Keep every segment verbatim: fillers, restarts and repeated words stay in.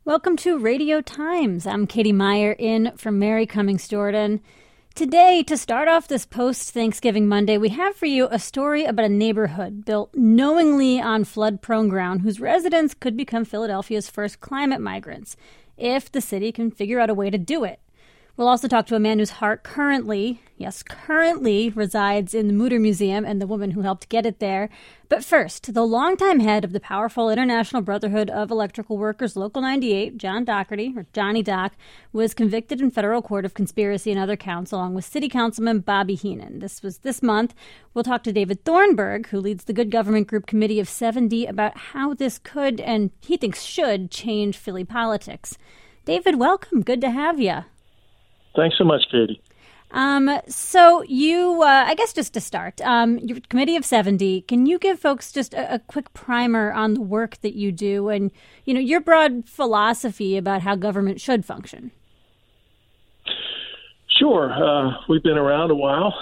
Welcome to Radio Times. I'm Katie Meyer in for Mary Cummings Jordan. Today, to start off this post-Thanksgiving Monday, we have for you a story about a neighborhood built knowingly on flood-prone ground whose residents could become Philadelphia's first climate migrants if the city can figure out a way to do it. We'll also talk to a man whose heart currently, yes, currently resides in the Mutter Museum and the woman who helped get it there. But first, the longtime head of the powerful International Brotherhood of Electrical Workers, Local ninety-eight, John Doherty, or Johnny Doc, was convicted in federal court of conspiracy and other counts, along with City Councilman Bobby Heenan. This was this month. We'll talk to David Thornburg, who leads the Good Government Group Committee of seventy, about how this could, and he thinks should, change Philly politics. David, welcome. Good to have you. Thanks so much, Katie. Um, so you, uh, I guess just to start, um, your committee of seventy, can you give folks just a, a quick primer on the work that you do and, you know, your broad philosophy about how government should function? Sure. Uh, we've been around a while.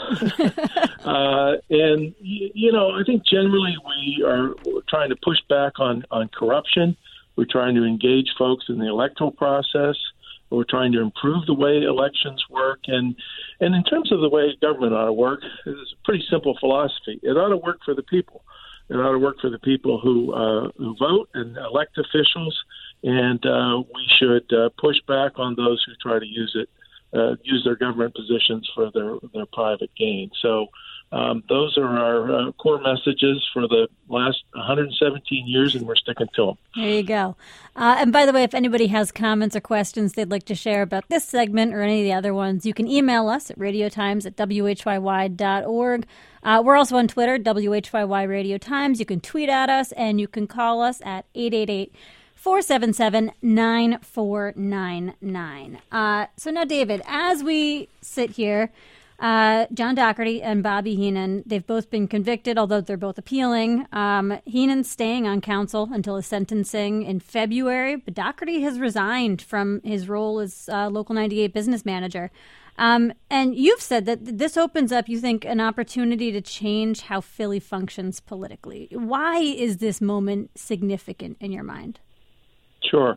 uh, and, you know, I think generally we are trying to push back on, on corruption. We're trying to engage folks in the electoral process. We're trying to improve the way elections work. And, and in terms of the way government ought to work, it's a pretty simple philosophy. It ought to work for the people. It ought to work for the people who, uh, who vote and elect officials. And uh, we should uh, push back on those who try to use it, uh, use their government positions for their, their private gain. So um, those are our uh, core messages for the last one hundred seventeen years, and we're sticking to them. There you go. Uh, and by the way, if anybody has comments or questions they'd like to share about this segment or any of the other ones, you can email us at radiotimes at w h y y dot org. Uh, we're also on Twitter, W H Y Y Radio Times. You can tweet at us, and you can call us at eight eight eight, four seven seven, nine four nine nine. Uh, so now, David, as we sit here, Uh, John Doherty and Bobby Heenan, they've both been convicted, although they're both appealing. Um, Heenan's staying on council until his sentencing in February, but Doherty has resigned from his role as uh, Local ninety-eight business manager. Um, and you've said that this opens up, you think, an opportunity to change how Philly functions politically. Why is this moment significant in your mind? Sure.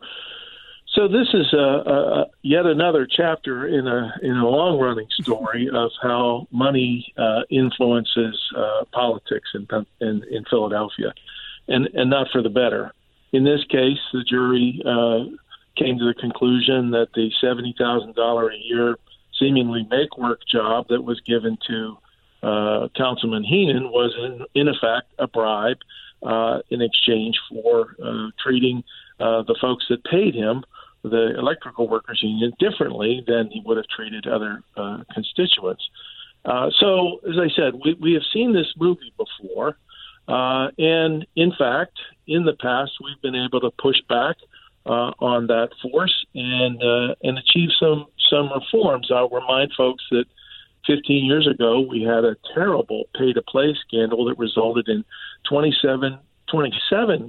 So this is a, a, yet another chapter in a in a long-running story of how money uh, influences uh, politics in, in in Philadelphia, and and not for the better. In this case, the jury uh, came to the conclusion that the seventy thousand dollars a year seemingly make-work job that was given to uh, Councilman Heenan was in, in effect a bribe uh, in exchange for uh, treating uh, the folks that paid him, the Electrical Workers Union, differently than he would have treated other uh, constituents. Uh, so, as I said, we, we have seen this movie before. Uh, and, in fact, in the past, we've been able to push back uh, on that force and uh, and achieve some, some reforms. I'll remind folks that fifteen years ago, we had a terrible pay-to-play scandal that resulted in twenty-seven, twenty-seven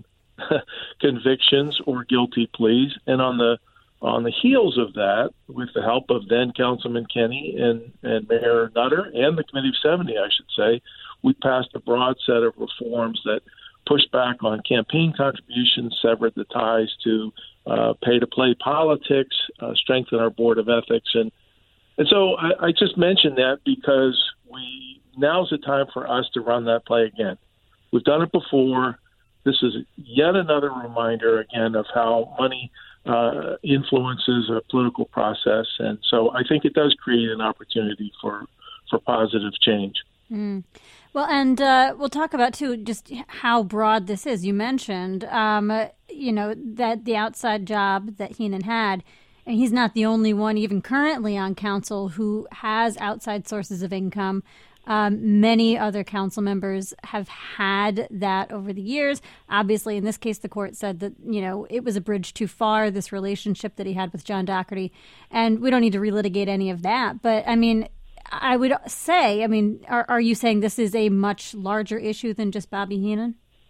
convictions or guilty pleas, and on the on the heels of that, with the help of then Councilman Kenny and, and Mayor Nutter and the Committee of seventy, I should say, we passed a broad set of reforms that pushed back on campaign contributions, severed the ties to uh, pay-to-play politics, uh, strengthened our board of ethics, and and so I, I just mentioned that because we now's the time for us to run that play again. We've done it before. This is yet another reminder, again, of how money uh, influences a political process. And so I think it does create an opportunity for, for positive change. Mm. Well, and uh, we'll talk about, too, just how broad this is. You mentioned, um, you know, that the outside job that Heenan had, and he's not the only one, even currently on council, who has outside sources of income. Um, many other council members have had that over the years. Obviously, in this case, the court said that, you know, it was a bridge too far, this relationship that he had with John Doherty. And we don't need to relitigate any of that. But, I mean, I would say, I mean, are, are you saying this is a much larger issue than just Bobby Heenan?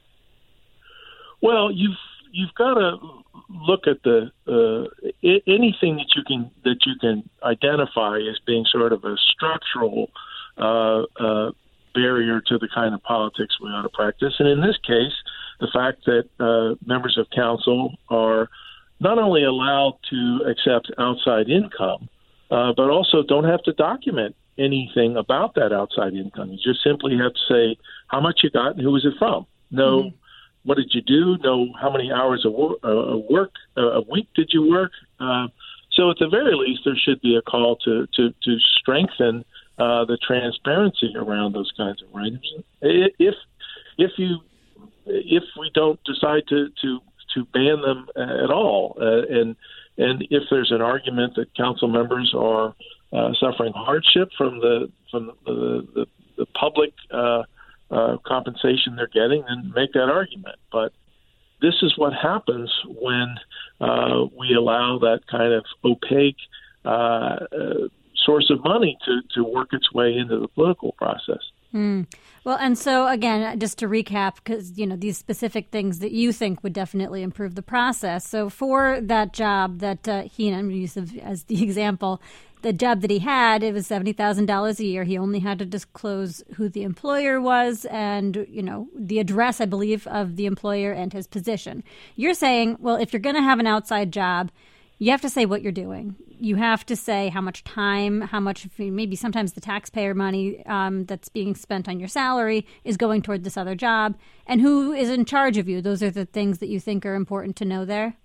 Well, you've you've got to look at the uh, anything that you can that you can identify as being sort of a structural Uh, uh, barrier to the kind of politics we ought to practice. And in this case, the fact that uh, members of council are not only allowed to accept outside income, uh, but also don't have to document anything about that outside income. You just simply have to say how much you got and who was it from. No, mm-hmm. What did you do? No, how many hours of work, uh, work uh, a week did you work? Uh, so at the very least, there should be a call to to, to strengthen uh, the transparency around those kinds of arrangements. If if you if we don't decide to to to ban them at all, uh, and and if there's an argument that council members are uh, suffering hardship from the from the the, the public uh, uh, compensation they're getting, then make that argument. But this is what happens when uh, we allow that kind of opaque uh, uh, source of money to, to work its way into the political process. Mm. Well, and so again, just to recap, because, you know, these specific things that you think would definitely improve the process. So for that job that uh, he, and I'm going to use as the example, the job that he had, it was seventy thousand dollars a year. He only had to disclose who the employer was and, you know, the address, I believe, of the employer and his position. You're saying, well, if you're going to have an outside job, you have to say what you're doing. You have to say how much time, how much, maybe sometimes the taxpayer money um, that's being spent on your salary is going toward this other job, and who is in charge of you. Those are the things that you think are important to know there?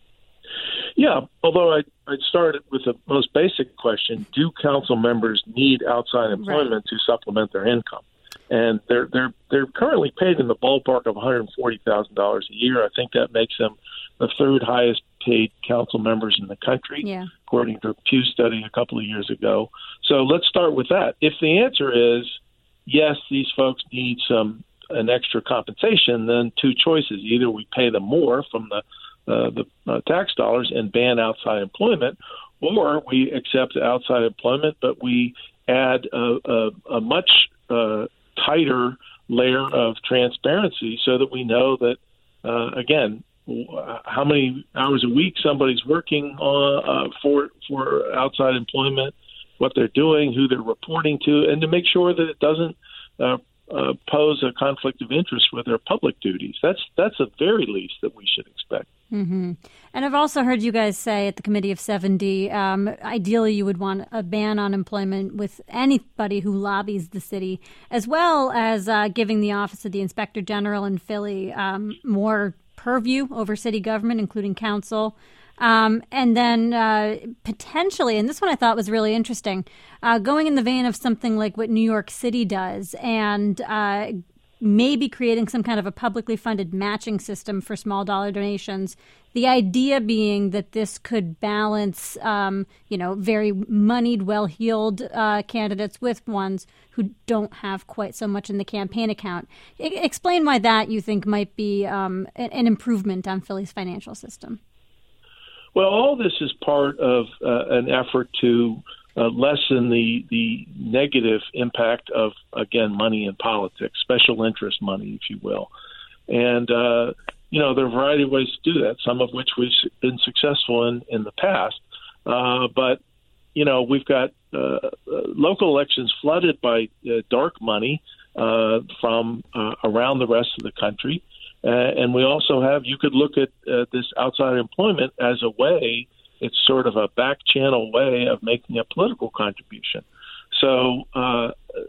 Yeah, although I, I'd start with the most basic question, do council members need outside employment right. to supplement their income? And they're they're they're currently paid in the ballpark of one hundred forty thousand dollars a year. I think that makes them the third highest paid council members in the country, yeah. according to a Pew study a couple of years ago. So let's start with that. If the answer is yes, these folks need some an extra compensation, then two choices: either we pay them more from the uh, the uh, tax dollars and ban outside employment, or we accept outside employment, but we add a, a, a much uh, tighter layer of transparency so that we know that, uh, again, how many hours a week somebody's working on, uh, for for outside employment, what they're doing, who they're reporting to, and to make sure that it doesn't uh, uh, pose a conflict of interest with their public duties. That's that's the very least that we should expect. Mm-hmm. And I've also heard you guys say at the Committee of seventy, um, ideally you would want a ban on employment with anybody who lobbies the city, as well as uh, giving the Office of the Inspector General in Philly um, more purview over city government, including council. Um, and then uh, potentially, and this one I thought was really interesting, uh, going in the vein of something like what New York City does and uh, maybe creating some kind of a publicly funded matching system for small dollar donations. The idea being that this could balance, um, you know, very moneyed, well-heeled uh, candidates with ones who don't have quite so much in the campaign account. I- explain why that you think might be um, an improvement on Philly's financial system. Well, all this is part of uh, an effort to uh, lessen the the negative impact of, again, money in politics, special interest money, if you will. And, uh, you know, there are a variety of ways to do that, some of which we've been successful in in the past. Uh, but, you know, we've got uh, uh, local elections flooded by uh, dark money uh, from uh, around the rest of the country. Uh, and we also have, you could look at uh, this outside employment as a way, it's sort of a back channel way of making a political contribution. So uh,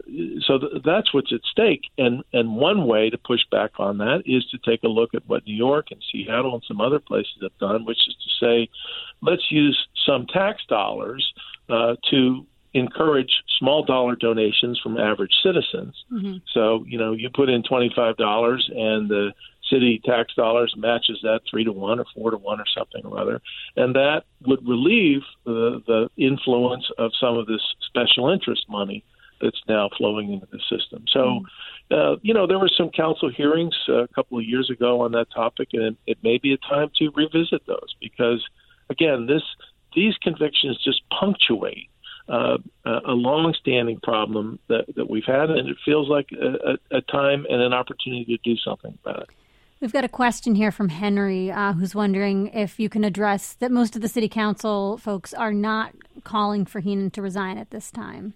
so th- that's what's at stake. And, and one way to push back on that is to take a look at what New York and Seattle and some other places have done, which is to say, let's use some tax dollars uh, to encourage small dollar donations from average citizens. Mm-hmm. So, you know, you put in twenty-five dollars and the city tax dollars matches that three to one or four to one or something or other. And that would relieve the, the influence of some of this special interest money that's now flowing into the system. So, uh, you know, there were some council hearings uh, a couple of years ago on that topic, and it may be a time to revisit those because, again, this these convictions just punctuate Uh, a long-standing problem that, that we've had, and it feels like a, a, a time and an opportunity to do something about it. We've got a question here from Henry, uh, who's wondering if you can address that most of the city council folks are not calling for Heenan to resign at this time.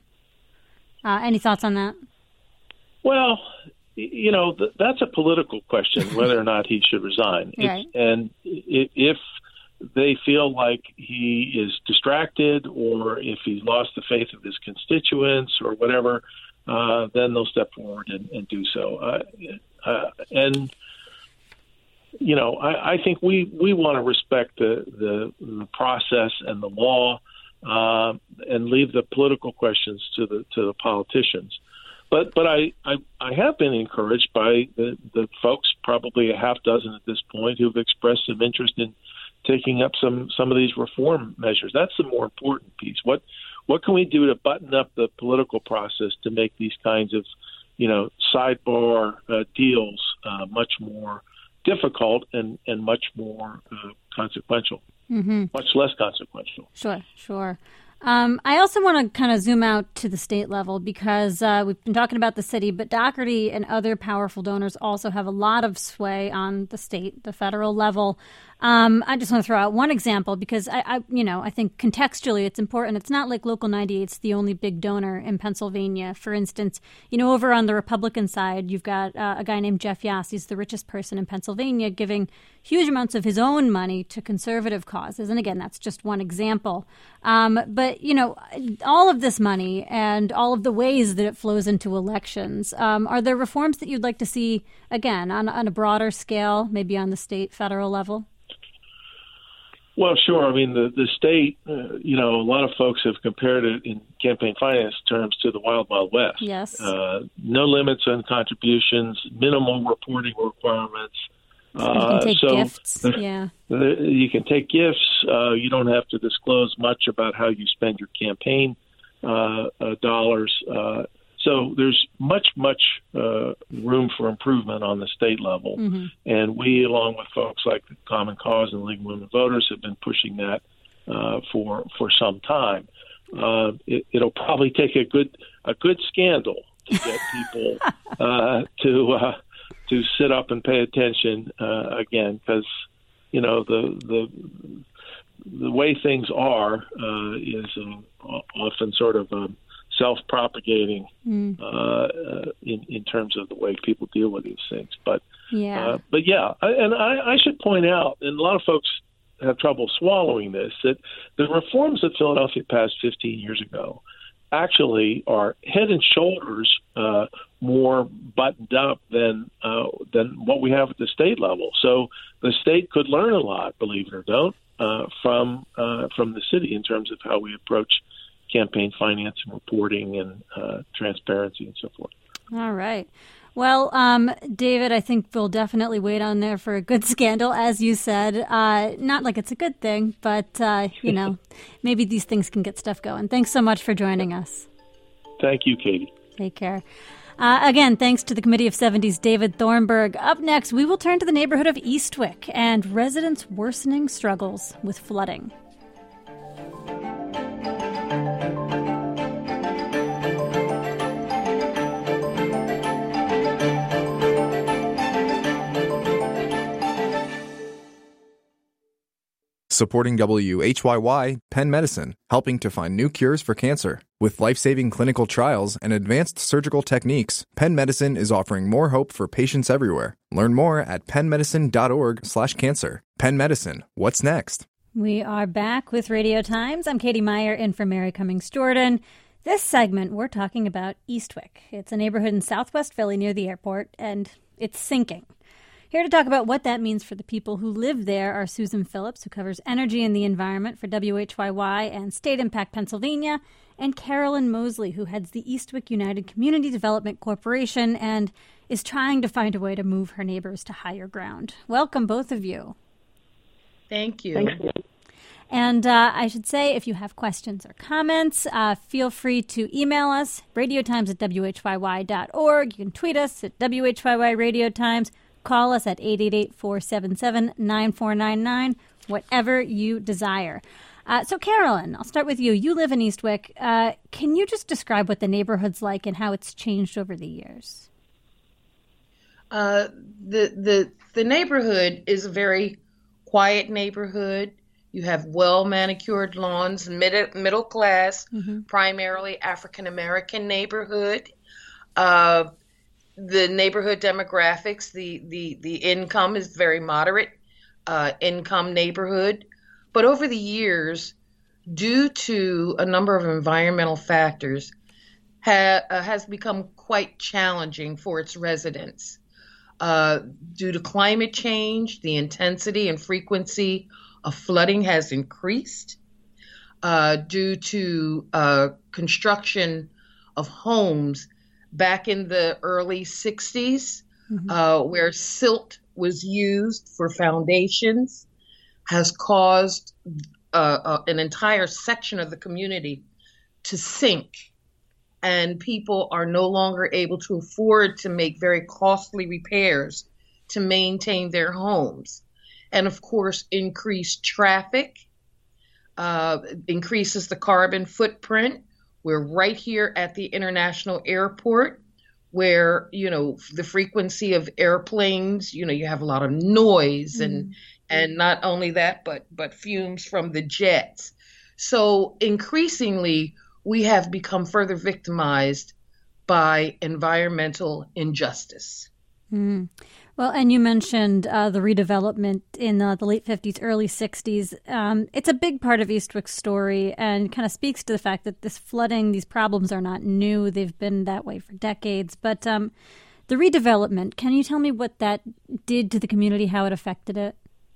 Uh, any thoughts on that? Well, you know, th- that's a political question, whether or not he should resign. Right. And if they feel like he is distracted, or if he's lost the faith of his constituents or whatever, uh, then they'll step forward and, and do so. Uh, uh, and, you know, I, I think we, we want to respect the, the, the process and the law uh, and leave the political questions to the to the politicians. But but I, I, I have been encouraged by the, the folks, probably a half dozen at this point, who've expressed some interest in taking up some, some of these reform measures. That's the more important piece. What what can we do to button up the political process to make these kinds of, you know, sidebar uh, deals uh, much more difficult and, and much more uh, consequential, mm-hmm. much less consequential. Sure, sure. Um, I also want to kind of zoom out to the state level because uh, we've been talking about the city, but Dougherty and other powerful donors also have a lot of sway on the state, the federal level. Um, I just want to throw out one example because I, I, you know, I think contextually it's important. It's not like Local ninety-eight's the only big donor in Pennsylvania. For instance, you know, over on the Republican side, you've got uh, a guy named Jeff Yass. He's the richest person in Pennsylvania, giving huge amounts of his own money to conservative causes. And again, that's just one example. Um, but, you know, all of this money and all of the ways that it flows into elections, um, are there reforms that you'd like to see, again, on, on a broader scale, maybe on the state, federal level? Well, sure. I mean, the, the state, uh, you know, a lot of folks have compared it in campaign finance terms to the Wild Wild West. Yes. Uh, no limits on contributions, minimal reporting requirements. You can take uh, so gifts. Yeah. You can take gifts. Uh, you don't have to disclose much about how you spend your campaign uh, uh, dollars. Uh, so there's much, much uh, room for improvement on the state level. Mm-hmm. And we, along with folks like the Common Cause and the League of Women Voters, have been pushing that uh, for for some time. Uh, it, it'll probably take a good a good scandal to get people uh, to uh, to sit up and pay attention uh, again, because you know the the the way things are uh, is uh, often sort of um, self-propagating mm. uh, in in terms of the way people deal with these things. But yeah, uh, but yeah, I, and I, I should point out, and a lot of folks have trouble swallowing this, that the reforms that Philadelphia passed fifteen years ago actually are head and shoulders uh, more buttoned up than uh, than what we have at the state level. So the state could learn a lot, believe it or don't, uh, from uh, from the city in terms of how we approach campaign finance and reporting and uh, transparency and so forth. All right. Well, um, David, I think we'll definitely wait on there for a good scandal, as you said. Uh, not like it's a good thing, but, uh, you know, maybe these things can get stuff going. Thanks so much for joining us. Thank you, Katie. Take care. Uh, again, thanks to the Committee of seventy's David Thornburg. Up next, we will turn to the neighborhood of Eastwick and residents' worsening struggles with flooding. Supporting W H Y Y, Penn Medicine, helping to find new cures for cancer. With life-saving clinical trials and advanced surgical techniques, Penn Medicine is offering more hope for patients everywhere. Learn more at pennmedicine.org slash cancer. Penn Medicine, what's next? We are back with Radio Times. I'm Katie Meyer in for Mary Cummings Jordan. This segment, we're talking about Eastwick. It's a neighborhood in southwest Philly near the airport, and it's sinking. Here to talk about what that means for the people who live there are Susan Phillips, who covers energy and the environment for W H Y Y and State Impact Pennsylvania, and Carolyn Mosley, who heads the Eastwick United Community Development Corporation and is trying to find a way to move her neighbors to higher ground. Welcome, both of you. Thank you. Thank you. And uh, I should say, if you have questions or comments, uh, feel free to email us, radiotimes at W H Y Y dot org. You can tweet us at W H Y Y Radio Times. Call us at eight eight eight, four seven seven, nine four nine nine, whatever you desire. Uh, so, Carolyn, I'll start with you. You live in Eastwick. Uh, can you just describe what the neighborhood's like and how it's changed over the years? Uh, the the the neighborhood is a very quiet neighborhood. You have well-manicured lawns, mid, middle class, mm-hmm. primarily African-American neighborhood. Uh The neighborhood demographics, the, the, the income is very moderate uh, income neighborhood. But over the years, due to a number of environmental factors, ha- uh, has become quite challenging for its residents. Uh, due to climate change, the intensity and frequency of flooding has increased. Uh, due to uh, construction of homes back in the early sixties, mm-hmm. uh, where silt was used for foundations, has caused uh, uh, an entire section of the community to sink. And people are no longer able to afford to make very costly repairs to maintain their homes. And of course, increased traffic uh, increases the carbon footprint. We're right here at the international airport where, you know, the frequency of airplanes, you know, you have a lot of noise mm-hmm. and and not only that, but but fumes from the jets. So increasingly, we have become further victimized by environmental injustice. Mm. Well, and you mentioned uh, the redevelopment in uh, the late fifties, early sixties. Um, it's a big part of Eastwick's story and kind of speaks to the fact that this flooding, these problems are not new. They've been that way for decades. But um, the redevelopment, can you tell me what that did to the community, how it affected it?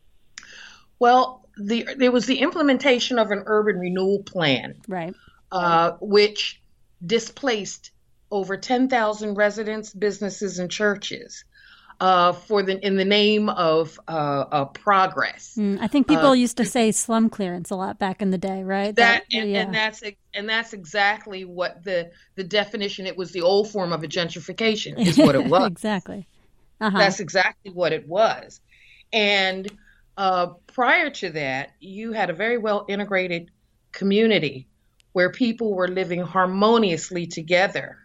Well, the, there was the implementation of an urban renewal plan. Right. Uh, which displaced over ten thousand residents, businesses, and churches uh, for the in the name of uh, uh, progress. Mm, I think people uh, used to say slum clearance a lot back in the day, right? That, that and, yeah. and that's and that's exactly what the the definition. It was the old form of a gentrification, is what it was. Exactly. Uh-huh. That's exactly what it was. And uh, prior to that, you had a very well integrated community where people were living harmoniously together.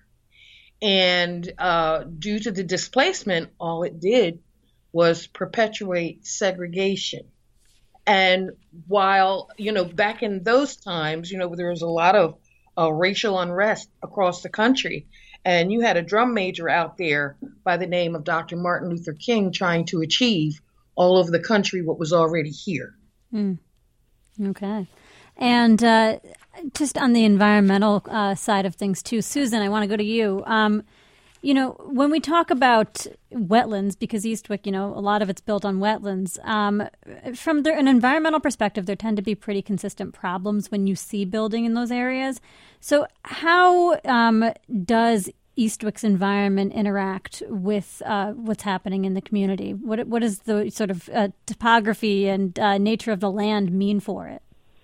And uh, due to the displacement, all it did was perpetuate segregation. And while, you know, back in those times, you know, there was a lot of uh, racial unrest across the country. And you had a drum major out there by the name of Doctor Martin Luther King trying to achieve all over the country what was already here. Mm. Okay. And uh, just on the environmental uh, side of things, too, Susan, I want to go to you. Um, you know, when we talk about wetlands, because Eastwick, you know, a lot of it's built on wetlands, um, from the, an environmental perspective, there tend to be pretty consistent problems when you see building in those areas. So how um, does Eastwick's environment interact with uh, what's happening in the community? What what does the sort of uh, topography and uh, nature of the land mean for it?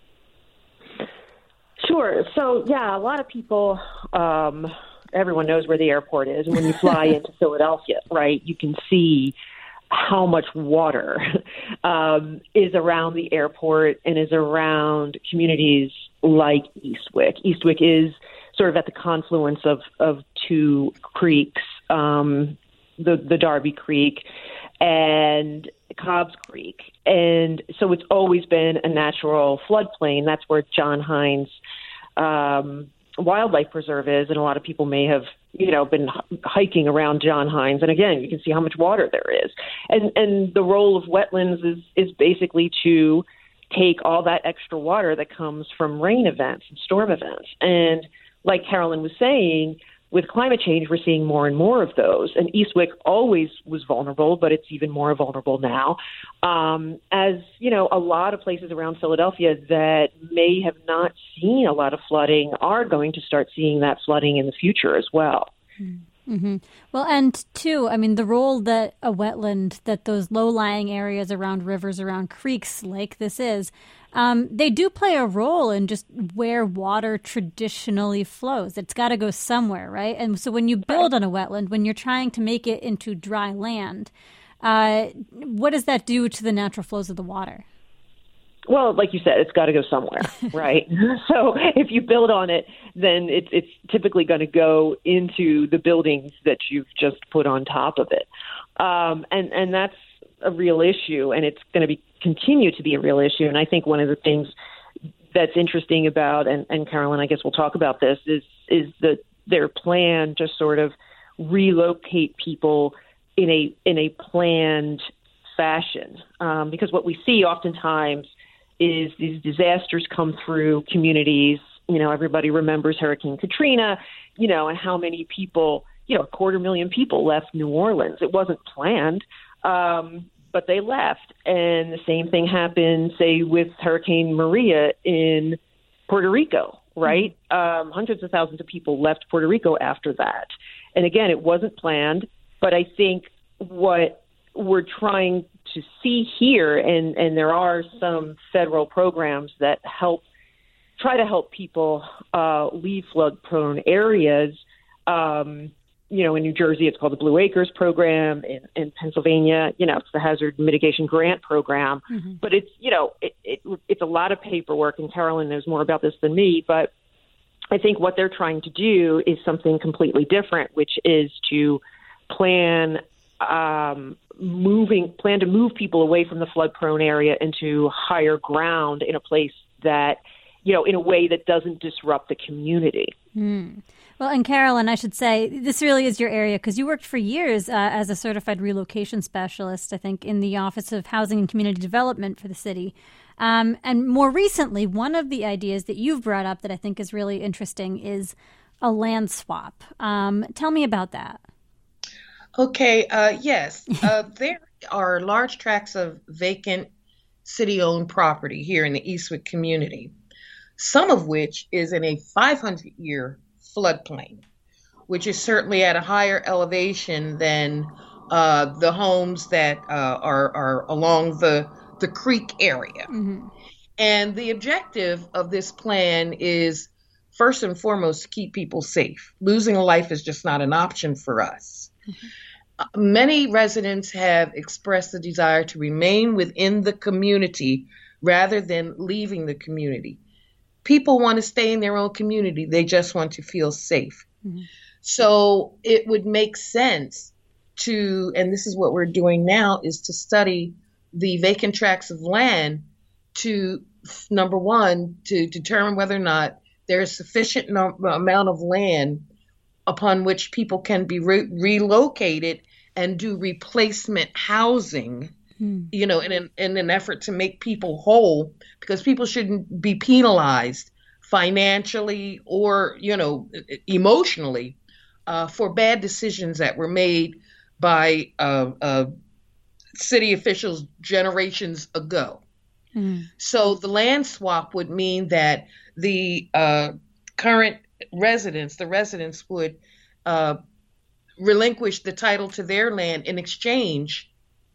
Sure. So, yeah, a lot of people, um, everyone knows where the airport is. And when you fly into Philadelphia, right, you can see how much water um, is around the airport and is around communities like Eastwick. Eastwick is sort of at the confluence of, of two creeks, um, the, the Darby Creek and Cobbs Creek. And so it's always been a natural floodplain. That's where John Hines um, Wildlife Preserve is. And a lot of people may have, you know, been hiking around John Hines. And again, you can see how much water there is. And and the role of wetlands is, is basically to take all that extra water that comes from rain events and storm events. And like Carolyn was saying, with climate change, we're seeing more and more of those. And Eastwick always was vulnerable, but it's even more vulnerable now. Um, as, you know, a lot of places around Philadelphia that may have not seen a lot of flooding are going to start seeing that flooding in the future as well. Mm-hmm. Well, and two, I mean, the role that a wetland, that those low-lying areas around rivers, around creeks like this is, Um, they do play a role in just where water traditionally flows. It's got to go somewhere, right? And so when you build on a wetland, when you're trying to make it into dry land, uh, what does that do to the natural flows of the water? Well, like you said, it's got to go somewhere, right? So if you build on it, then it's it's typically going to go into the buildings that you've just put on top of it. Um, and, and that's a real issue, and it's going to be continue to be a real issue. And I think one of the things that's interesting about, and, and Carolyn, I guess we'll talk about this, is is that their plan to sort of relocate people in a in a planned fashion. Um, because what we see oftentimes is these disasters come through communities. You know, everybody remembers Hurricane Katrina, you know, and how many people, you know, a quarter million people left New Orleans. It wasn't planned, um, but they left. And the same thing happened, say, with Hurricane Maria in Puerto Rico, right? Um, hundreds of thousands of people left Puerto Rico after that. And again, it wasn't planned, but I think what we're trying to see here, and, and there are some federal programs that help try to help people uh, leave flood-prone areas. Um, you know, in New Jersey, it's called the Blue Acres Program. In, in Pennsylvania, you know, it's the Hazard Mitigation Grant Program. Mm-hmm. But it's, you know, it, it, it's a lot of paperwork, and Carolyn knows more about this than me. But I think what they're trying to do is something completely different, which is to plan um, moving, plan to move people away from the flood-prone area into higher ground in a place that, you know, in a way that doesn't disrupt the community. Mm. Well, and Carolyn, I should say, this really is your area because you worked for years uh, as a certified relocation specialist, I think, in the Office of Housing and Community Development for the city. Um, and more recently, one of the ideas that you've brought up that I think is really interesting is a land swap. Um, tell me about that. Okay, uh, yes. uh, there are large tracts of vacant city-owned property here in the Eastwood community, some of which is in a five hundred year floodplain, which is certainly at a higher elevation than uh, the homes that uh, are, are along the, the creek area. Mm-hmm. And the objective of this plan is, first and foremost, to keep people safe. Losing a life is just not an option for us. Mm-hmm. Uh, many residents have expressed the desire to remain within the community rather than leaving the community. People want to stay in their own community. They just want to feel safe. Mm-hmm. So it would make sense to, and this is what we're doing now, is to study the vacant tracts of land to, number one, to determine whether or not there is sufficient no- amount of land upon which people can be re- relocated and do replacement housing, hmm. you know, in an, in an effort to make people whole, because people shouldn't be penalized financially or, you know, emotionally uh, for bad decisions that were made by uh, uh, city officials generations ago. Hmm. So the land swap would mean that the uh, current residents, the residents would uh, relinquish the title to their land in exchange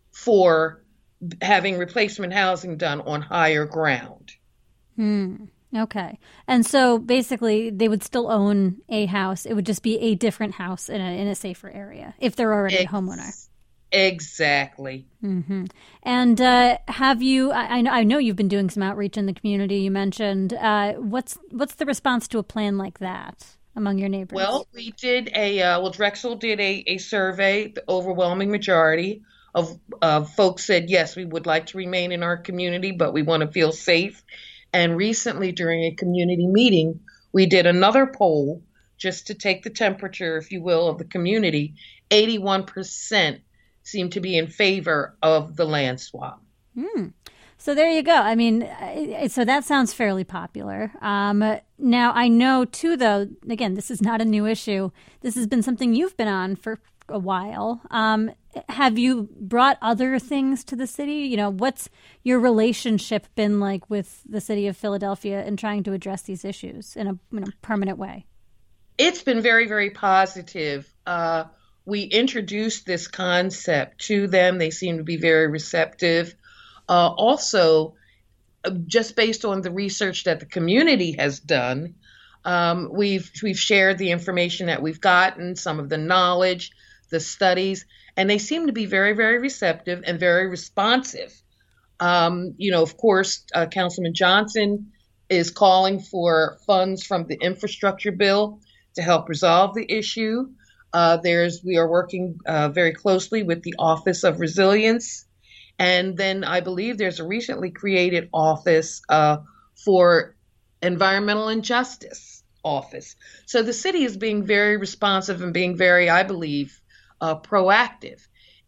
for having replacement housing done on higher ground. Hmm. Okay. And so basically they would still own a house. It would just be a different house in a in a safer area if they're already Ex- a homeowner. Exactly. Mm-hmm. And uh, have you, I, I know I know you've been doing some outreach in the community, you mentioned. Uh, what's what's the response to a plan like that among your neighbors? Well, we did a, uh, well, Drexel did a, a survey. The overwhelming majority of uh, folks said, yes, we would like to remain in our community, but we want to feel safe. And recently during a community meeting, we did another poll just to take the temperature, if you will, of the community. eighty-one percent seem to be in favor of the land swap. Hmm. So there you go. I mean, so that sounds fairly popular. Um, now, I know, too, though, again, this is not a new issue. This has been something you've been on for a while. Um, have you brought other things to the city? You know, what's your relationship been like with the city of Philadelphia in trying to address these issues in a, in a permanent way? It's been very, very positive. Uh, we introduced this concept to them. They seem to be very receptive. Uh, also, uh, just based on the research that the community has done, um, we've we've shared the information that we've gotten, some of the knowledge, the studies, and they seem to be very, very receptive and very responsive. Um, you know, of course, uh, Councilman Johnson is calling for funds from the infrastructure bill to help resolve the issue. Uh, there's we are working uh, very closely with the Office of Resilience. And then I believe there's a recently created office uh, for environmental injustice office. So the city is being very responsive and being very, I believe, uh, proactive.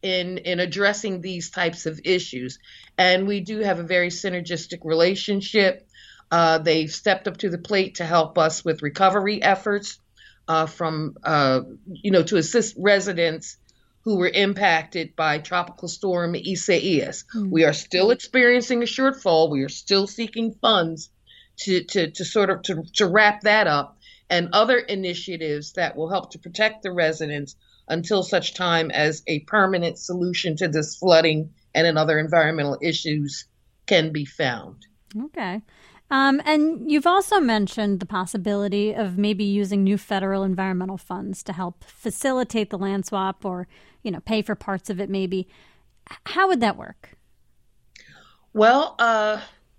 in in addressing these types of issues. And we do have a very synergistic relationship. Uh, they've stepped up to the plate to help us with recovery efforts uh, from, uh, you know, to assist residents who were impacted by Tropical Storm Isaias. Mm. We are still experiencing a shortfall. We are still seeking funds to, to, to sort of to, to wrap that up, and other initiatives that will help to protect the residents until such time as a permanent solution to this flooding and in other environmental issues can be found. Okay. Um, and you've also mentioned the possibility of maybe using new federal environmental funds to help facilitate the land swap, or, you know, pay for parts of it maybe. How would that work? Well, uh,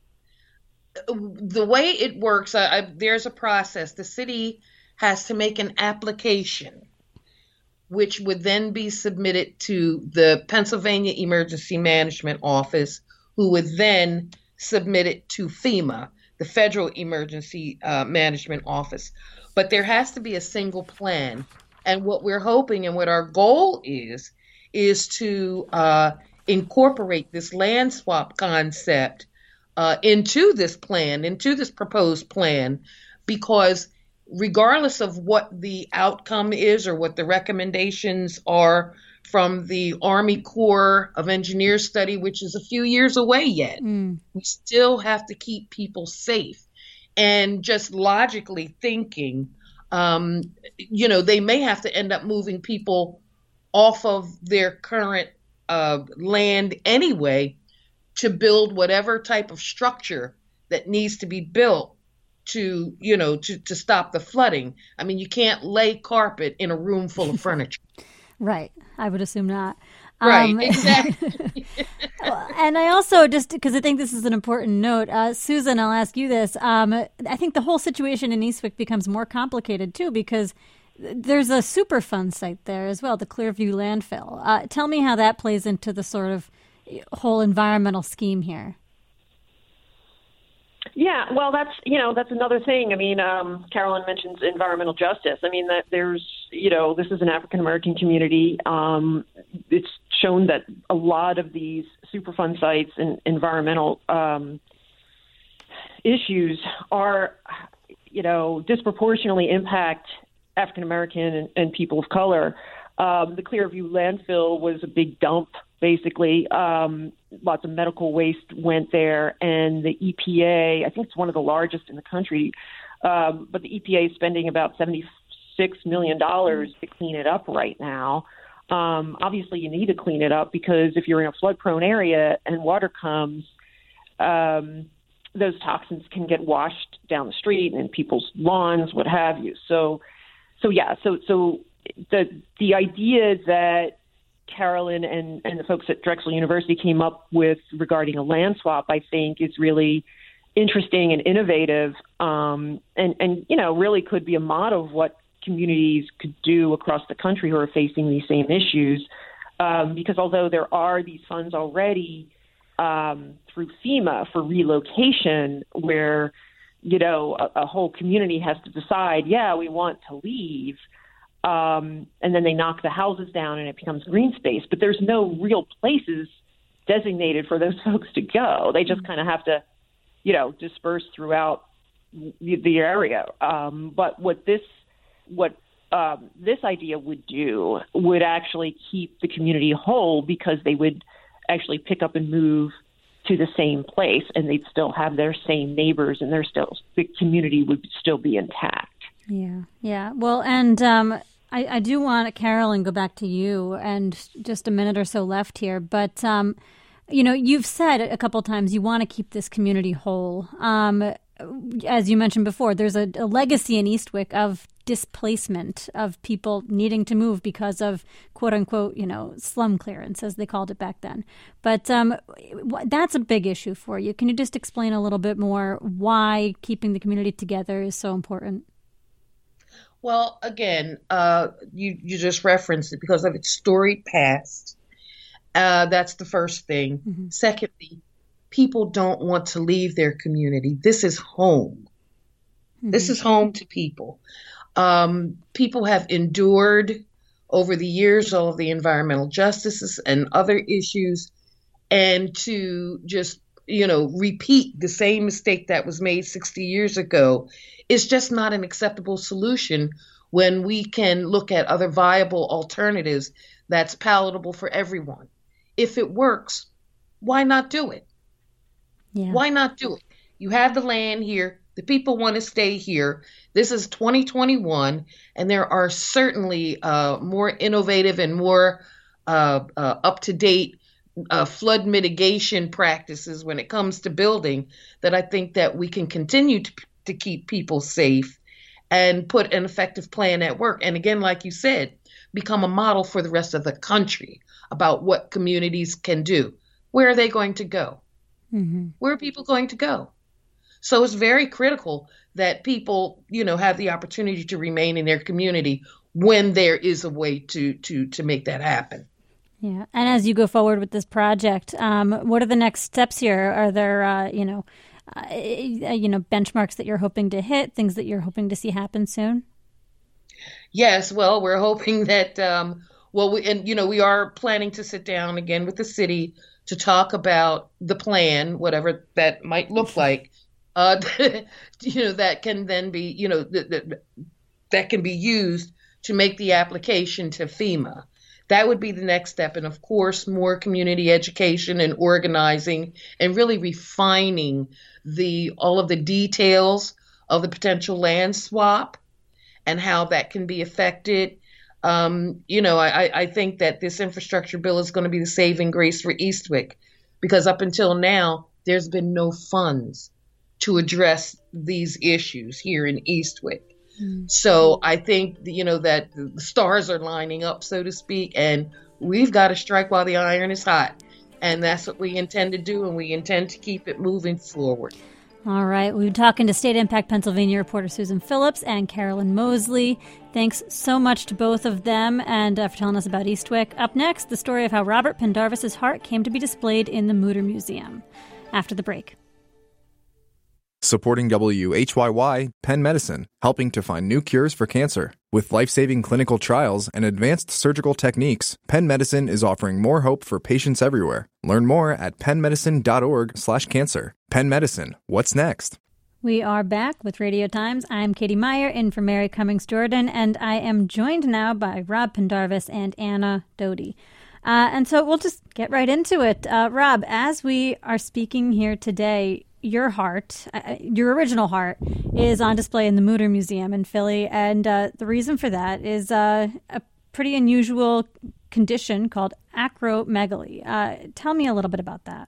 the way it works, I, I, there's a process. The city has to make an application, which would then be submitted to the Pennsylvania Emergency Management Office, who would then submit it to FEMA, the Federal Emergency uh, Management Office. But there has to be a single plan. And what we're hoping and what our goal is, is to uh, incorporate this land swap concept uh, into this plan, into this proposed plan, because regardless of what the outcome is or what the recommendations are from the Army Corps of Engineers study, which is a few years away yet, mm. we still have to keep people safe. And just logically thinking, um, you know, they may have to end up moving people off of their current uh, land anyway to build whatever type of structure that needs to be built to, you know, to, to stop the flooding. I mean, you can't lay carpet in a room full of furniture. Right. I would assume not. Right, um, exactly. And I also, just because I think this is an important note, uh, Susan, I'll ask you this. Um, I think the whole situation in Eastwick becomes more complicated, too, because there's a Superfund site there as well, the Clearview landfill. Uh, tell me how that plays into the sort of whole environmental scheme here. Yeah, well, that's, you know, that's another thing. I mean, um, Carolyn mentions environmental justice. I mean, that there's, you know, this is an African-American community. Um, it's shown that a lot of these Superfund sites and environmental um, issues are, you know, disproportionately impact African-American and, and people of color. Um, the Clearview landfill was a big dump, basically. Um, lots of medical waste went there, and the E P A, I think it's one of the largest in the country, um, but the E P A is spending about seventy-six million dollars to clean it up right now. Um, obviously, you need to clean it up because if you're in a flood-prone area and water comes, um, those toxins can get washed down the street and people's lawns, what have you. So, so yeah, so so the the idea that Carolyn and, and the folks at Drexel University came up with regarding a land swap, I think, is really interesting and innovative, um, and, and, you know, really could be a model of what communities could do across the country who are facing these same issues. Um, because although there are these funds already um, through FEMA for relocation where, you know, a, a whole community has to decide, yeah, we want to leave, Um, and then they knock the houses down and it becomes green space. But there's no real places designated for those folks to go. They just kind of have to, you know, disperse throughout the, the area. Um, but what this, what um, this idea would do would actually keep the community whole, because they would actually pick up and move to the same place, and they'd still have their same neighbors, and their still the community would still be intact. Yeah, yeah. Well, and um, I, I do want, Carolyn, go back to you, and just a minute or so left here. But, um, you know, you've said a couple times you want to keep this community whole. Um, as you mentioned before, there's a, a legacy in Eastwick of displacement, of people needing to move because of, quote unquote, you know, slum clearance, as they called it back then. But um, that's a big issue for you. Can you just explain a little bit more why keeping the community together is so important? Well, again, uh, you, you just referenced it because of its storied past. Uh, that's the first thing. Mm-hmm. Secondly, people don't want to leave their community. This is home. Mm-hmm. This is home to people. Um, people have endured over the years, all of the environmental justices and other issues, and to just, you know, repeat the same mistake that was made sixty years ago is just not an acceptable solution when we can look at other viable alternatives that's palatable for everyone. If it works, why not do it? Yeah. Why not do it? You have the land here. The people want to stay here. This is twenty twenty-one, and there are certainly uh, more innovative and more uh, uh, up-to-date uh, flood mitigation practices when it comes to building that I think that we can continue to, to keep people safe and put an effective plan at work. And again, like you said, become a model for the rest of the country about what communities can do. Where are they going to go? Mm-hmm. Where are people going to go? So it's very critical that people, you know, have the opportunity to remain in their community when there is a way to to to make that happen. Yeah. And as you go forward with this project, um, what are the next steps here? Are there, uh, you know, uh, you know, benchmarks that you're hoping to hit, things that you're hoping to see happen soon? Yes. Well, we're hoping that, um, well, we, and, you know, we are planning to sit down again with the city to talk about the plan, whatever that might look like, uh, you know, that can then be, you know, th- th- that can be used to make the application to FEMA. That would be the next step. And of course, more community education and organizing and really refining the all of the details of the potential land swap and how that can be affected. Um, you know, I, I think that this infrastructure bill is going to be the saving grace for Eastwick, because up until now, there's been no funds to address these issues here in Eastwick. Mm. So I think, you know, that the stars are lining up, so to speak, and we've got to strike while the iron is hot. And that's what we intend to do, and we intend to keep it moving forward. All right. We've been talking to State Impact Pennsylvania reporter Susan Phillips and Carolyn Mosley. Thanks so much to both of them and uh, for telling us about Eastwick. Up next, the story of how Robert Pendarvis's heart came to be displayed in the Mutter Museum. After the break. Supporting W H Y Y, Penn Medicine, helping to find new cures for cancer. With life-saving clinical trials and advanced surgical techniques, Penn Medicine is offering more hope for patients everywhere. Learn more at pennmedicine.org slash cancer. Penn Medicine, what's next? We are back with Radio Times. I'm Katie Meyer, in for Mary Cummings Jordan, and I am joined now by Rob Pendarvis and Anna Doty. Uh, and so we'll just get right into it. Uh, Rob, as we are speaking here today, your heart, uh, your original heart, is on display in the Mutter Museum in Philly. And uh, the reason for that is uh, a pretty unusual condition called acromegaly. Uh, tell me a little bit about that.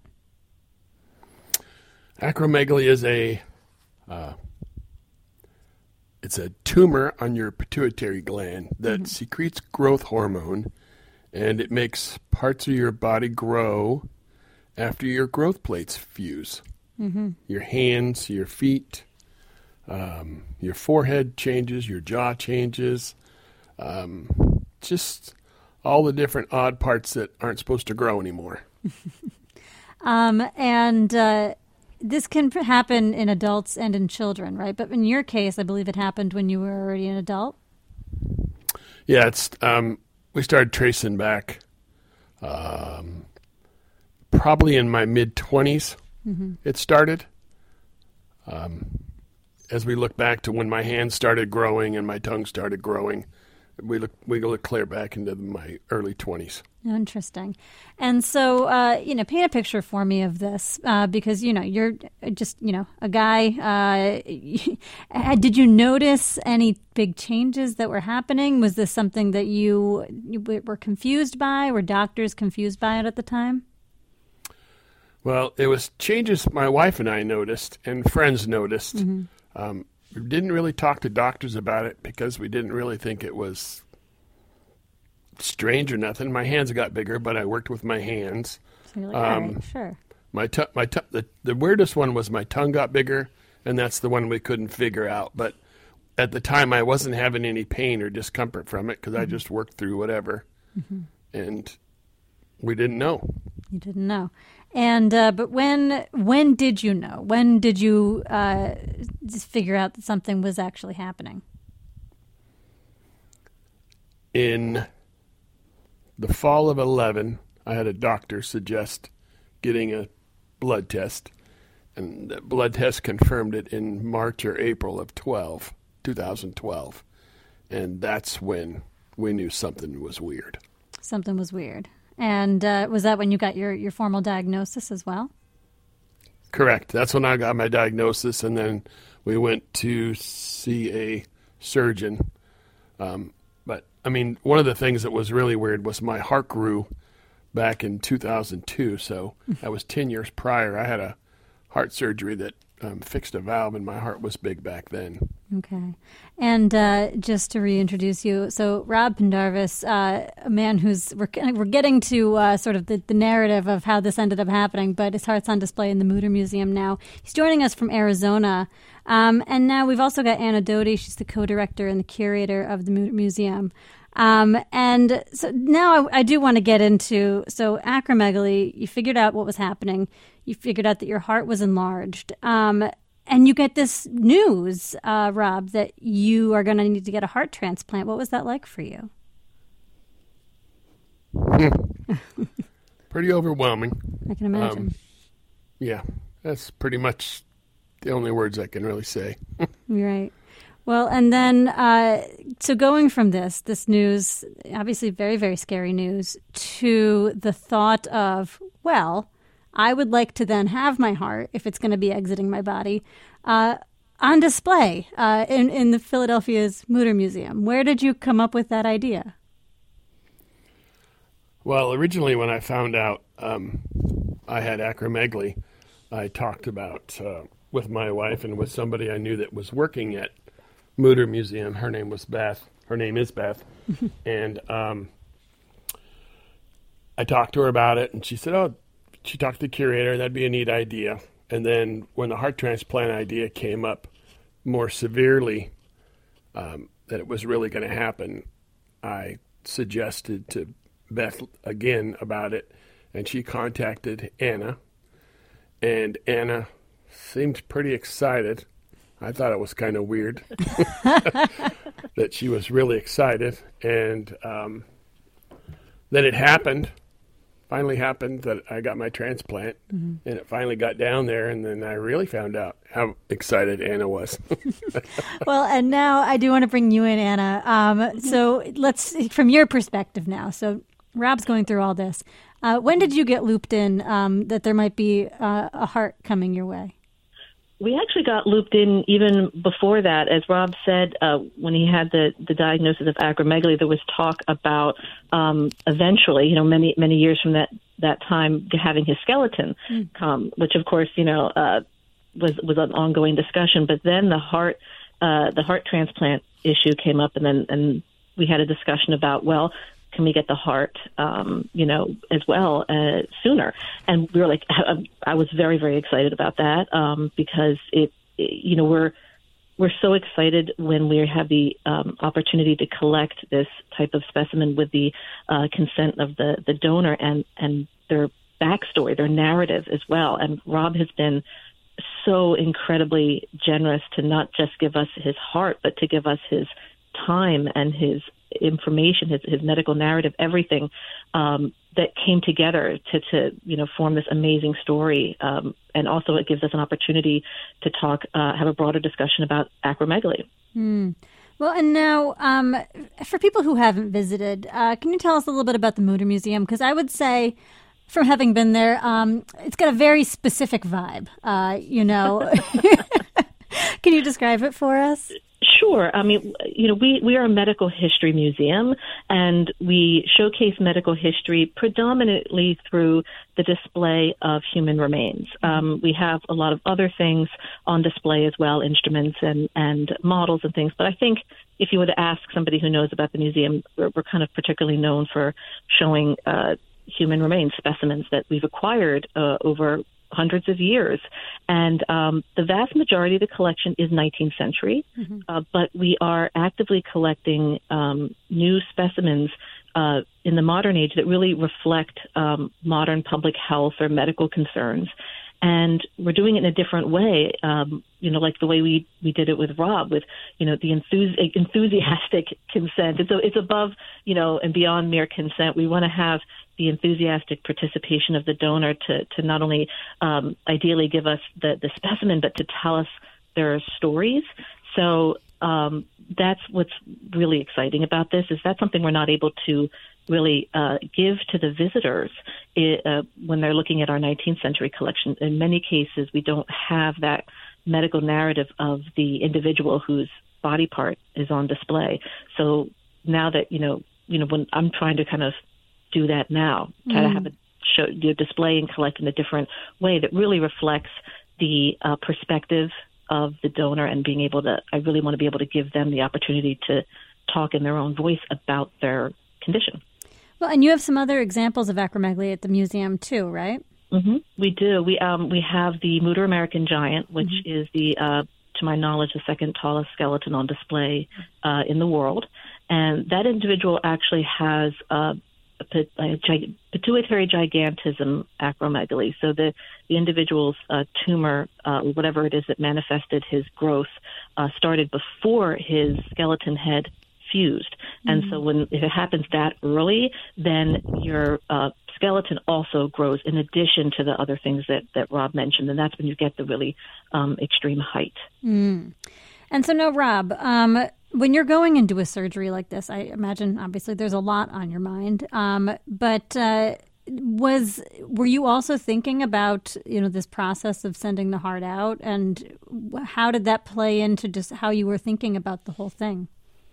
Acromegaly is a uh, it's a tumor on your pituitary gland that mm-hmm. secretes growth hormone, and it makes parts of your body grow after your growth plates fuse. Mm-hmm. Your hands, your feet, um, your forehead changes, your jaw changes, um, just all the different odd parts that aren't supposed to grow anymore. um, and uh, this can happen in adults and in children, right? But in your case, I believe it happened when you were already an adult. Yeah, it's um, we started tracing back um, probably in my mid-twenties. Mm-hmm. It started. Um, as we look back to when my hands started growing and my tongue started growing, we look we look clear back into my early twenties. Interesting. And so, uh, you know, paint a picture for me of this, uh, because, you know, you're just, you know, a guy. Uh, did you notice any big changes that were happening? Was this something that you, you were confused by? Were doctors confused by it at the time? Well, it was changes my wife and I noticed and friends noticed. Mm-hmm. Um, we didn't really talk to doctors about it because we didn't really think it was strange or nothing. My hands got bigger, but I worked with my hands. So you're like, um, all right, sure. My t- my t- the, the weirdest one was my tongue got bigger, and that's the one we couldn't figure out. But at the time, I wasn't having any pain or discomfort from it because mm-hmm. I just worked through whatever. Mm-hmm. And we didn't know. You didn't know. And uh, but when when did you know? When did you uh, just figure out that something was actually happening? In the fall of eleven, I had a doctor suggest getting a blood test, and the blood test confirmed it in March or April of twelve, twenty twelve, and that's when we knew something was weird. Something was weird. And uh, was that when you got your, your formal diagnosis as well? Correct. That's when I got my diagnosis, and then we went to see a surgeon. Um, but, I mean, one of the things that was really weird was my heart grew back in two thousand two, so that was ten years prior. I had a heart surgery that um, fixed a valve, and my heart was big back then. Okay. And uh, just to reintroduce you, so Rob Pendarvis, uh, a man who's, we're, we're getting to uh, sort of the, the narrative of how this ended up happening, but his heart's on display in the Mutter Museum now. He's joining us from Arizona. Um, and now we've also got Anna Doty. She's the co-director and the curator of the Mutter Museum. Um, and so now I, I do want to get into, so acromegaly, you figured out what was happening. You figured out that your heart was enlarged. Um, and you get this news, uh, Rob, that you are going to need to get a heart transplant. What was that like for you? Pretty overwhelming. I can imagine. Um, yeah, that's pretty much the only words I can really say. Right. Well, and then, uh, so going from this, this news, obviously very, very scary news, to the thought of, well, I would like to then have my heart, if it's going to be exiting my body, uh, on display uh, in, in the Philadelphia's Mutter Museum. Where did you come up with that idea? Well, originally when I found out um, I had acromegaly, I talked about uh, with my wife and with somebody I knew that was working at Mutter Museum. Her name was Beth. Her name is Beth. and um, I talked to her about it, and she said, oh, she talked to the curator, that'd be a neat idea. And then when the heart transplant idea came up more severely, um, that it was really going to happen, I suggested to Beth again about it, and she contacted Anna, and Anna seemed pretty excited. I thought it was kind of weird that she was really excited. And um, then it happened, finally happened that I got my transplant, mm-hmm. and it finally got down there, and then I really found out how excited Anna was. Well, and now I do want to bring you in, Anna. Um, so let's, from your perspective now, so Rob's going through all this. Uh, when did you get looped in um, that there might be uh, a heart coming your way? We actually got looped in even before that. As Rob said, uh, when he had the, the diagnosis of acromegaly, there was talk about um, eventually, you know, many many years from that, that time, having his skeleton mm. come, which, of course, you know, uh, was was an ongoing discussion. But then the heart uh, the heart transplant issue came up, and then and we had a discussion about, well, can we get the heart, um, you know, as well uh, sooner? And we were like, I, I was very, very excited about that um, because it, it, you know, we're we're so excited when we have the um, opportunity to collect this type of specimen with the uh, consent of the, the donor and, and their backstory, their narrative as well. And Rob has been so incredibly generous to not just give us his heart, but to give us his time and his information, his, his medical narrative, everything um, that came together to, to, you know, form this amazing story. Um, and also it gives us an opportunity to talk, uh, have a broader discussion about acromegaly. Mm. Well, and now um, for people who haven't visited, uh, can you tell us a little bit about the Mutter Museum? Because I would say, from having been there, um, it's got a very specific vibe, uh, you know. Can you describe it for us? Sure. I mean, you know, we, we are a medical history museum, and we showcase medical history predominantly through the display of human remains. Um, we have a lot of other things on display as well, instruments and, and models and things. But I think if you were to ask somebody who knows about the museum, we're, we're kind of particularly known for showing uh, human remains, specimens that we've acquired uh, over hundreds of years. And um, the vast majority of the collection is nineteenth century, mm-hmm. uh, but we are actively collecting um, new specimens uh, in the modern age that really reflect um, modern public health or medical concerns. And we're doing it in a different way, um, you know, like the way we, we did it with Rob, with, you know, the enthusi- enthusiastic consent. It's, a, it's above, you know, and beyond mere consent. We want to have the enthusiastic participation of the donor to, to not only um, ideally give us the, the specimen, but to tell us their stories. So um, that's what's really exciting about this, is that's something we're not able to really uh, give to the visitors uh, when they're looking at our nineteenth century collection. In many cases, we don't have that medical narrative of the individual whose body part is on display. So now that, you know, you know, when I'm trying to kind of do that now, try mm. to have a show, you know, display and collect in a different way that really reflects the uh, perspective of the donor, and being able to, I really want to be able to give them the opportunity to talk in their own voice about their condition. Well, and you have some other examples of acromegaly at the museum too, right? Mm-hmm. We do. We um we have the Mutter American giant, which mm-hmm. is the, uh, to my knowledge, the second tallest skeleton on display uh, in the world, and that individual actually has uh, a, a gig- pituitary gigantism acromegaly. So the the individual's uh, tumor, uh, whatever it is that manifested his growth, uh, started before his skeleton head fused. And mm-hmm. so when if it happens that early, then your uh, skeleton also grows in addition to the other things that, that Rob mentioned. And that's when you get the really um, extreme height. Mm. And so now, Rob, um, when you're going into a surgery like this, I imagine obviously there's a lot on your mind. Um, but uh, was were you also thinking about, you know, this process of sending the heart out? And how did that play into just how you were thinking about the whole thing?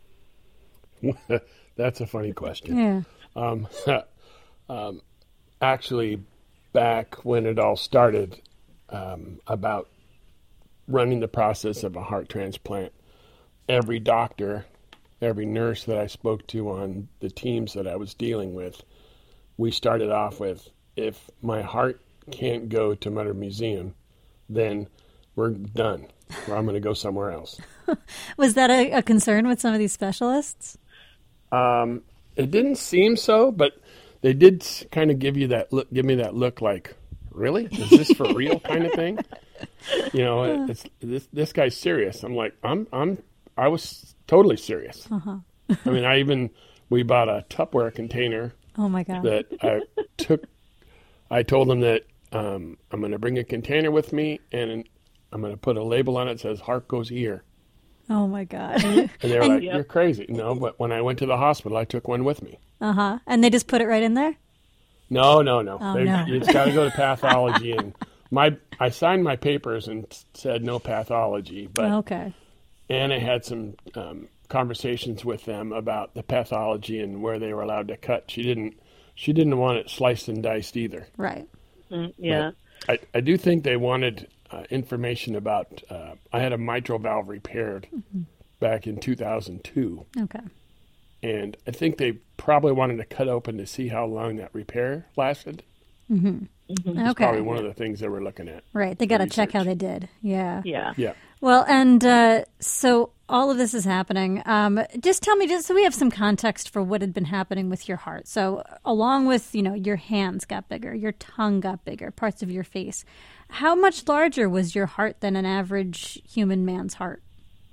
That's a funny question. Yeah. Um, um, actually, back when it all started, um, about running the process of a heart transplant, every doctor, every nurse that I spoke to on the teams that I was dealing with, we started off with, if my heart can't go to Mutter Museum, then we're done, or I'm going to go somewhere else. Was that a, a concern with some of these specialists? Um, it didn't seem so, but they did kind of give you that look, give me that look like, really? Is this for real kind of thing? You know, it's, this this guy's serious. I'm like, I'm I'm I was totally serious. Uh-huh. I mean, I even we bought a Tupperware container. Oh my God! That I took. I told them that um, I'm going to bring a container with me, and I'm going to put a label on it that says "Heart goes here." Oh, my God. And they were and, like, you're crazy. No, but when I went to the hospital, I took one with me. Uh-huh. And they just put it right in there? No, no, no. Oh, they, no. It's got to go to pathology. And my I signed my papers and said no pathology. But okay. Anna had some um, conversations with them about the pathology and where they were allowed to cut. She didn't She didn't want it sliced and diced either. Right. Mm, yeah. But I, I do think they wanted... Uh, information about, uh, I had a mitral valve repaired mm-hmm. back in two thousand two. Okay. And I think they probably wanted to cut open to see how long that repair lasted. Mm-hmm. Mm-hmm. That's okay. probably one of the things they were looking at. Right. They got to check how they did. Yeah. Yeah. Yeah. Well, and uh, so all of this is happening. Um, just tell me, just so we have some context for what had been happening with your heart. So along with, you know, your hands got bigger, your tongue got bigger, parts of your face. How much larger was your heart than an average human man's heart?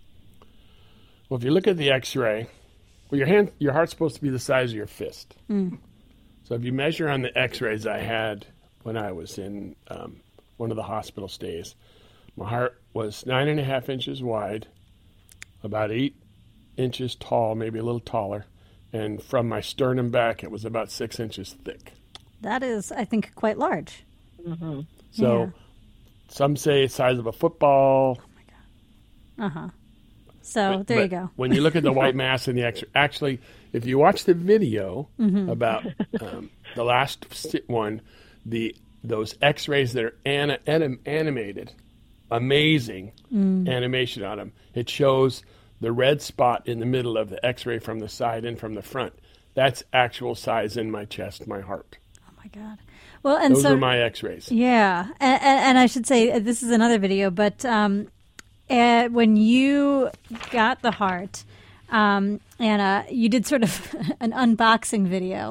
Well, if you look at the X-ray, well, your hand, your heart's supposed to be the size of your fist. Mm. So if you measure on the X-rays I had when I was in um, one of the hospital stays, my heart was nine and a half inches wide, about eight inches tall, maybe a little taller, and from my sternum back, it was about six inches thick. That is, I think, quite large. Mm-hmm. So yeah. Some say the size of a football. Oh, my God. Uh-huh. So but, there but you go. When you look at the white mass in the X-ray, actually, if you watch the video mm-hmm. about um, the last one, the those X-rays that are ana- anim- animated, amazing mm. animation on them. It shows the red spot in the middle of the X-ray from the side and from the front. That's actual size in my chest, my heart. Oh, my God. Well, and Those so, are my X-rays. Yeah, and, and I should say this is another video, but um, uh, when you got the heart, um, Anna, you did sort of an unboxing video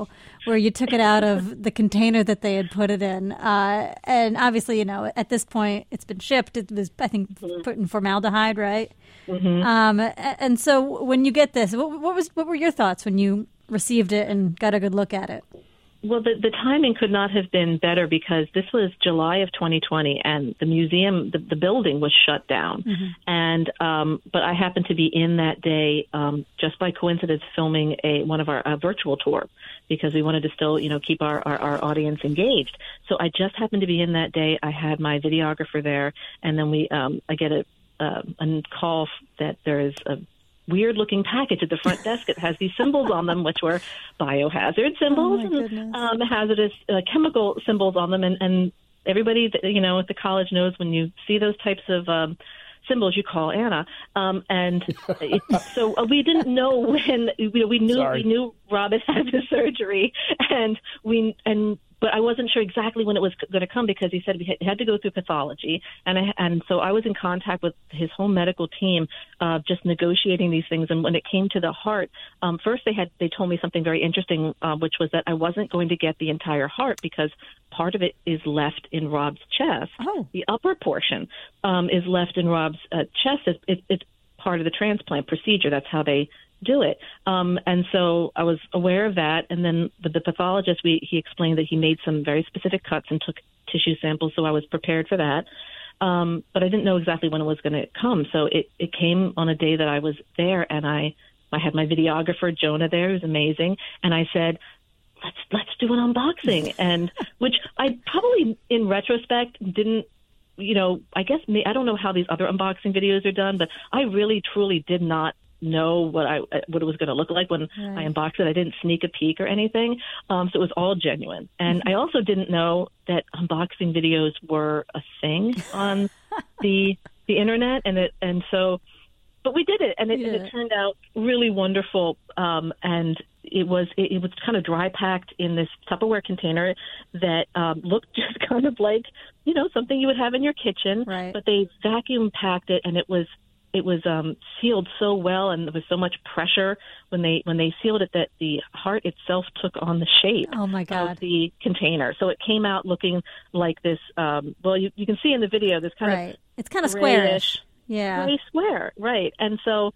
where you took it out of the container that they had put it in. Uh, and obviously, you know, at this point, it's been shipped. It was, I think, mm-hmm. put in formaldehyde, right? Mm-hmm. Um, and so when you get this, what, what was what were your thoughts when you received it and got a good look at it? Well, the, the timing could not have been better because this was July of twenty twenty, and the museum, the, the building was shut down. Mm-hmm. And um, but I happened to be in that day, um, just by coincidence, filming a one of our a virtual tour because we wanted to still, you know, keep our, our, our audience engaged. So I just happened to be in that day. I had my videographer there, and then we um, I get a uh, a call that there is a weird-looking package at the front desk. It has these symbols on them, which were biohazard symbols oh and um, hazardous uh, chemical symbols on them. And, and everybody, that, you know, at the college knows when you see those types of um, symbols, you call Anna. Um, and it, so uh, we didn't know when we, we knew Sorry. we knew Rob had had the surgery, and we and. But I wasn't sure exactly when it was going to come because he said we had to go through pathology. And I, and so I was in contact with his whole medical team, uh, just negotiating these things. And when it came to the heart, um, first they had they told me something very interesting, uh, which was that I wasn't going to get the entire heart because part of it is left in Rob's chest. Oh. The upper portion um, is left in Rob's uh, chest. It, it, it's part of the transplant procedure. That's how they do it. Um, and so I was aware of that. And then the, the pathologist, we, he explained that he made some very specific cuts and took tissue samples. So I was prepared for that. Um, but I didn't know exactly when it was going to come. So it, it came on a day that I was there, and I, I had my videographer, Jonah, there, who's amazing. And I said, let's, let's do an unboxing. And which I probably in retrospect didn't, you know, I guess me, I don't know how these other unboxing videos are done, but I really, truly did not know what I what it was going to look like when right. I unboxed it. I didn't sneak a peek or anything, um, so it was all genuine. And I also didn't know that unboxing videos were a thing on the the internet, and it and so, but we did it, and it, yeah. and it turned out really wonderful. Um, and it was it, it was kind of dry packed in this Tupperware container that um, looked just kind of like, you know, something you would have in your kitchen, right. but they vacuum packed it, and it was. It was um, sealed so well, and there was so much pressure when they when they sealed it that the heart itself took on the shape oh my God. of the container. So it came out looking like this. Um, well, you, you can see in the video this kind right. of it's kind of squarish, yeah, gray square, right? And so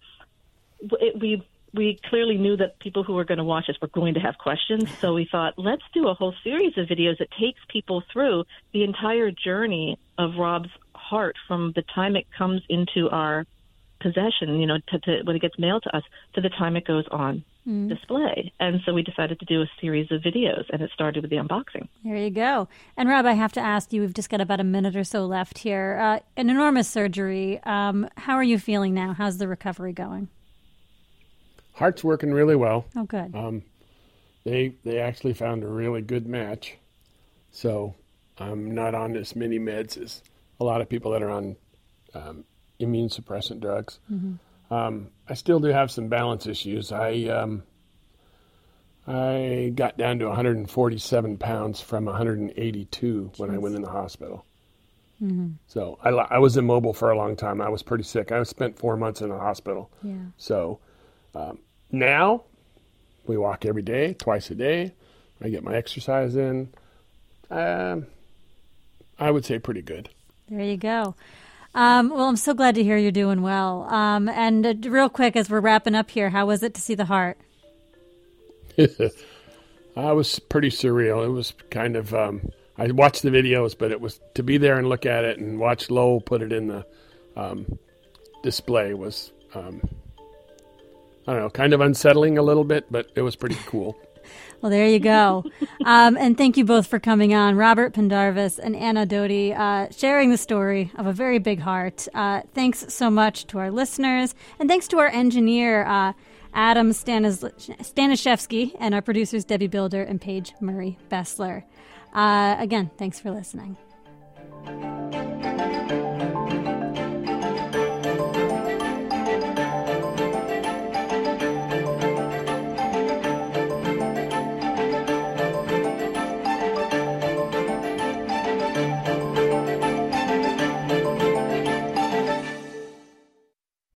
it, we we clearly knew that people who were going to watch us were going to have questions. So we thought, let's do a whole series of videos that takes people through the entire journey of Rob's heart from the time it comes into our possession, you know, to, to, when it gets mailed to us, to the time it goes on mm. display. And so we decided to do a series of videos, and it started with the unboxing. There you go. And Rob, I have to ask you, we've just got about a minute or so left here. Uh, an enormous surgery. Um, how are you feeling now? How's the recovery going? Heart's working really well. Oh, good. Um, they they actually found a really good match. So I'm not on as many meds as a lot of people that are on um, immune suppressant drugs. Mm-hmm. Um, I still do have some balance issues. I um, I got down to one hundred forty-seven pounds from one hundred eighty-two Jeez. When I went in the hospital. Mm-hmm. So I, I was immobile for a long time. I was pretty sick. I spent four months in the hospital. Yeah. So um, now we walk every day, twice a day. I get my exercise in. Um, I would say pretty good. There you go. Um, well, I'm so glad to hear you're doing well. Um, and uh, real quick, as we're wrapping up here, how was it to see the heart? I was pretty surreal. It was kind of, um, I watched the videos, but it was to be there and look at it and watch Lowell put it in the um, display was, um, I don't know, kind of unsettling a little bit, but it was pretty cool. Well, there you go. Um, and thank you both for coming on. Robert Pendarvis and Anna Doty, uh, sharing the story of a very big heart. Uh, thanks so much to our listeners. And thanks to our engineer, uh, Adam Stanis- Stanishevsky, and our producers, Debbie Builder and Paige Murray Bessler. Uh, again, thanks for listening.